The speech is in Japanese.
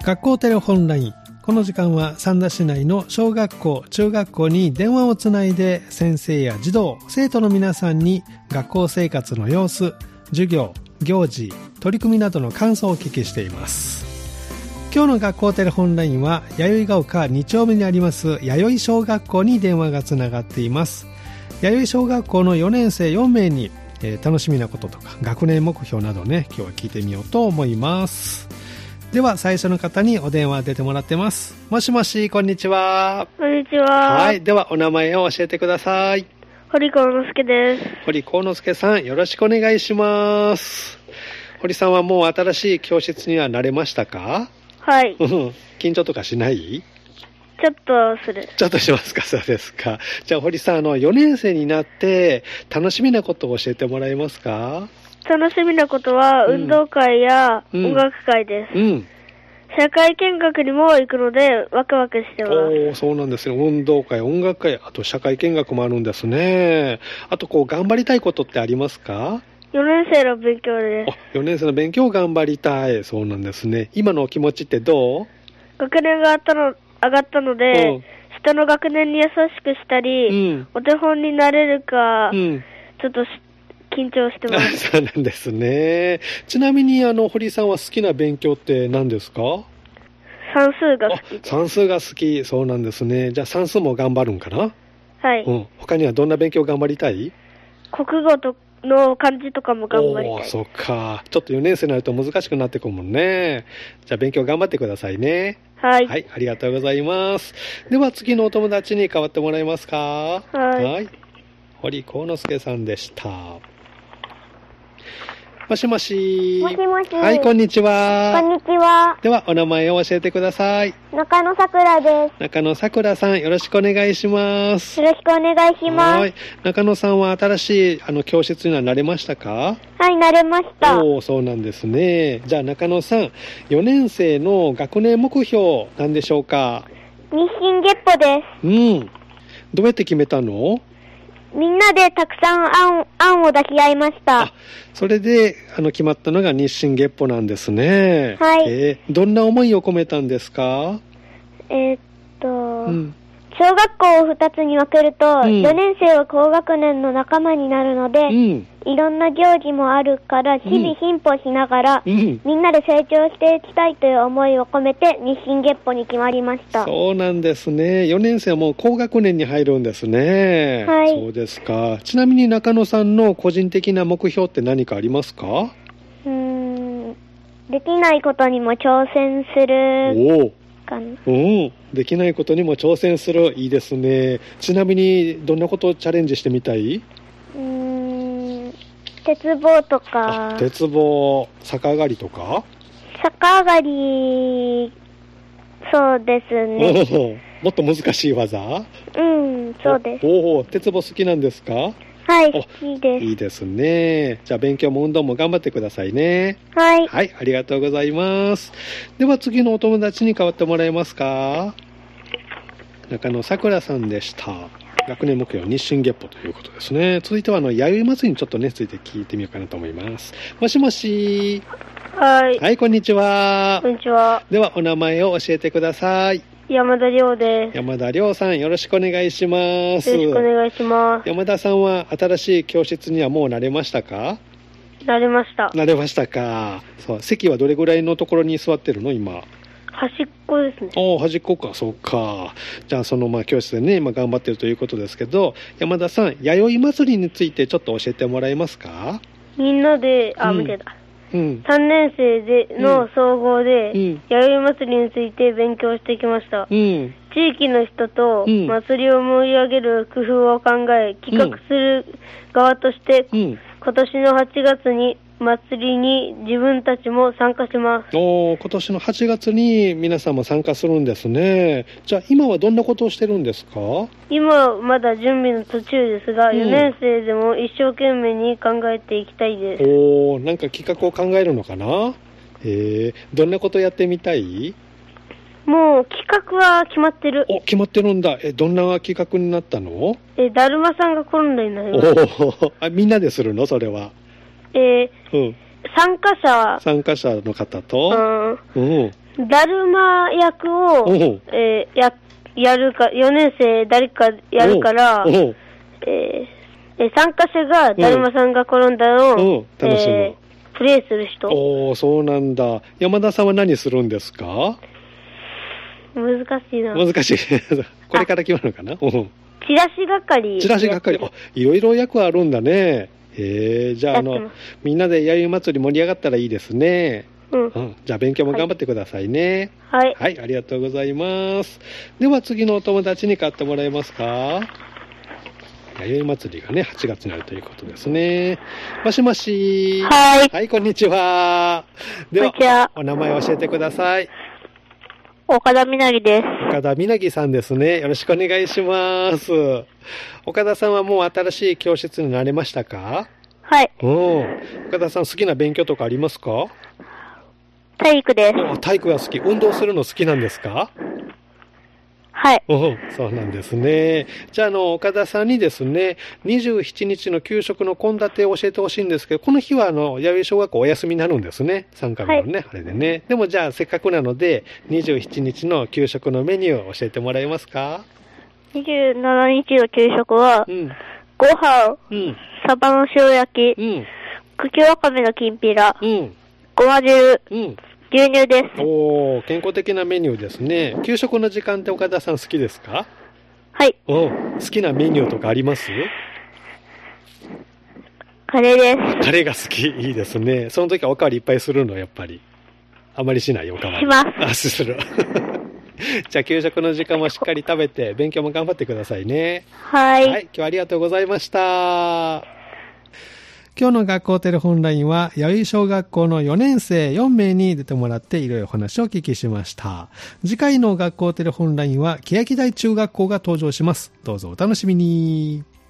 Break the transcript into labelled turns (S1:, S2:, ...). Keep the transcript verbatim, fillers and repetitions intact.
S1: 学校テレホンライン。この時間は三田市内の小学校、中学校に電話をつないで先生や児童、生徒の皆さんに学校生活の様子、授業、行事、取り組みなどの感想をお聞きしています。今日の学校テレホンラインは弥生が丘に丁目にあります弥生小学校に電話がつながっています。弥生小学校のよねん生よん名に、えー、楽しみなこととか学年目標などね、今日は聞いてみようと思います。では最初の方にお電話出てもらってます。もしもし、こんにちは。
S2: こんにちは。
S1: はい、ではお名前を教えてください。
S2: 堀幸之助です。
S1: 堀幸之助さん、よろしくお願いします。堀さんはもう新しい教室には慣れましたか？
S2: はい。
S1: 緊張とかしない？
S2: ちょっとする。
S1: ちょっとしますか？そうですか。じゃあ堀さん、あのよねん生になって楽しみなことを教えてもらえますか？
S2: 楽しみなことは運動会や音楽会です。うん。うん、社会見学にも行くのでワクワクしてます。お
S1: ー、そうなんですね。運動会、音楽会、あと社会見学もあるんですね。あとこう頑張りたいことってありますか？
S2: よねん生の勉強です。
S1: あ、よねん生の勉強を頑張りたい。そうなんですね。今のお気持ちってどう？
S2: 学年があったの上がったので、うん、下の学年に優しくしたり、うん、お手本になれるか、うん、ちょっと緊張してます。
S1: そうなんですね。ちなみにあの堀さんは好きな勉強って何ですか？
S2: 算数が好きです。
S1: 算数が好き。そうなんですね。じゃあ算数も頑張るんかな？
S2: はい。
S1: うん。他にはどんな勉強頑張りたい？
S2: 国語との漢字とかも頑張りたい。
S1: おー、そうか。ちょっとよねん生になると難しくなってくるもんね。じゃあ勉強頑張ってくださいね。
S2: はい。
S1: はい、ありがとうございます。では次のお友達に代わってもらえますか？
S2: はい。
S1: はい。堀幸之助さんでした。もしもし。
S3: もしもし。
S1: はい、こんにちは。
S3: こんにちは。
S1: ではお名前を教えてください。
S3: 中野さくらです。
S1: 中野さくらさん、よろしくお願いします。
S3: よろしくお願いします。はい。
S1: 中野さんは新しいあの教室には慣れましたか？
S3: はい、慣れました。
S1: おー、そうなんですね。じゃあ中野さん、よねん生の学年目標なんでしょうか？
S3: 日進月歩です。
S1: うん。どうやって決めたの？
S3: みんなでたくさん案、案を抱き合いました。
S1: あ、それであの決まったのが日進月歩なんですね。
S3: はい。
S1: えー、どんな思いを込めたんですか？
S3: えー、っと、うん、小学校をふたつに分けると、うん、よねん生は高学年の仲間になるので、うん、いろんな行事もあるから日々進歩しながら、うん、みんなで成長していきたいという思いを込めて日進月歩に決まりました。
S1: そうなんですね。よねん生はもう高学年に入るんですね。
S3: はい。
S1: そうですか。ちなみに中野さんの個人的な目標って何かありますか？
S3: うーん、できないことにも挑戦する。
S1: おー。うん、できないことにも挑戦する。いいですね。ちなみにどんなことをチャレンジしてみたい？
S3: うーん、鉄棒とか。
S1: 鉄棒、逆上がりとか？
S3: 逆上がり、そうですね。
S1: もっと難しい技？
S3: うん、そうです。
S1: おお、鉄棒好きなんですか？
S3: はい、好きです。
S1: いいですね。じゃあ勉強も運動も頑張ってくださいね。
S3: はい。
S1: はい、ありがとうございます。では次のお友達に代わってもらえますか？中野さくらさんでした。学年目標日進月歩ということですね。続いてはあの弥生祭りにちょっとねついて聞いてみようかなと思います。もしもし。
S2: はい。
S1: はい、こんにちは。
S2: こんにちは。
S1: ではお名前を教えてください。
S2: 山田亮です。
S1: 山田亮さん、よろしくお願いします。
S2: よろしくお願いします。
S1: 山田さんは新しい教室にはもう慣れましたか？
S2: 慣れました。
S1: 慣れましたか。そう、席はどれぐらいのところに座ってるの今？
S2: 端っこですね。
S1: おー、端っこか。そうか。じゃあそのまあ教室でね今頑張ってるということですけど、山田さん、弥生祭りについてちょっと教えてもらえますか？
S2: みんなで、あ、見てた。
S1: うん、
S2: さんねん生での総合で、うん、弥生祭りについて勉強してきました。うん、地域の人と祭りを盛り上げる工夫を考え、企画する側として、うん、今年のはちがつに祭りに自分たちも参加します。
S1: おー、今年のはちがつに皆さんも参加するんですね。じゃあ今はどんなことをしてるんですか？
S2: 今はまだ準備の途中ですが、うん、よねん生でも一生懸命に考えていきたいです。
S1: おー、なんか企画を考えるのかな？えー、どんなことやってみたい？
S2: もう企画は決まってる。
S1: お、決まってるんだ。え、どんな企画になったの？
S2: え、だるまさんがコンロになります。
S1: おあ、みんなでするのそれは？
S2: えーうん、参加者
S1: 参加者の方と、
S2: うん、 だるま役を、えー、や、やるか、よねん生誰かやるから、えー、え参加者がだるまさんが転んだのを、楽しむ、えー、プレイする人。
S1: おー、そうなんだ。山田さんは何するんですか？
S2: 難しいな。
S1: 難しい。これから決まるのかな？
S2: チラシ係。
S1: チラシ係。あ、いろいろ役あるんだね。へえ、じゃあ、あの、みんなで弥生祭り盛り上がったらいいですね。うん。うん、じゃあ、勉強も頑張ってくださいね。
S2: はい。
S1: はい、ありがとうございます。では、次のお友達に買ってもらえますか？弥生祭りがね、はちがつにあるということですね。もしもし。
S2: はい。
S1: はい、こんにちは。では、
S2: こんにちは。
S1: お名前を教えてください。
S2: 岡田みなぎです。
S1: 岡田みなぎさんですね。よろしくお願いします。岡田さんはもう新しい教室に慣れましたか？
S2: はい。
S1: うん。岡田さん好きな勉強とかありますか？
S2: 体育です。
S1: 体育が好き。運動するの好きなんですか？
S2: はい。
S1: うん、そうなんですね。じゃあ、あの、岡田さんにですね、にじゅうしちにちの給食の献立を教えてほしいんですけど、この日は、あの、弥生小学校お休みになるんですね。さんかめのね、はい、あれでね。でも、じゃあ、せっかくなので、にじゅうしちにちの給食のメニューを教えてもらえますか？
S2: にじゅうしちにちの給食は、うん、ご飯、うん、サバの塩焼き、うん、茎わかめのきんぴら、うん、ごま汁、うん牛乳です。
S1: おー、健康的なメニューですね。給食の時間って岡田さん好きですか？
S2: はい。
S1: お好きなメニューとかあります？
S2: カレーです。
S1: カレーが好き。いいですね。その時はおかわりいっぱいするの、やっぱり。あまりしないおかわり。
S2: します。
S1: あ、する。じゃあ給食の時間もしっかり食べて、勉強も頑張ってくださいね。
S2: はい。
S1: はい。今日はありがとうございました。今日の学校テレホンラインは、弥生小学校のよねん生よんめいに出てもらっていろいろお話をお聞きしました。次回の学校テレホンラインは、欅台中学校が登場します。どうぞお楽しみに。